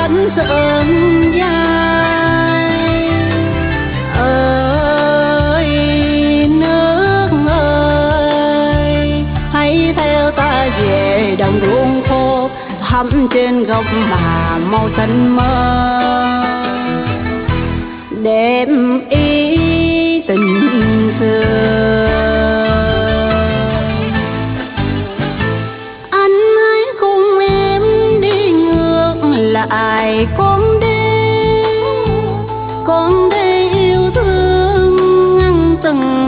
cánh sương dài. Ơi nước ơi, hãy theo ta về đồng ruộng khô, thắm trên gốc mà màu xanh mơ. Đêm ý tình xưa, anh hãy cùng em đi ngược lại con đê yêu thương ngăn từng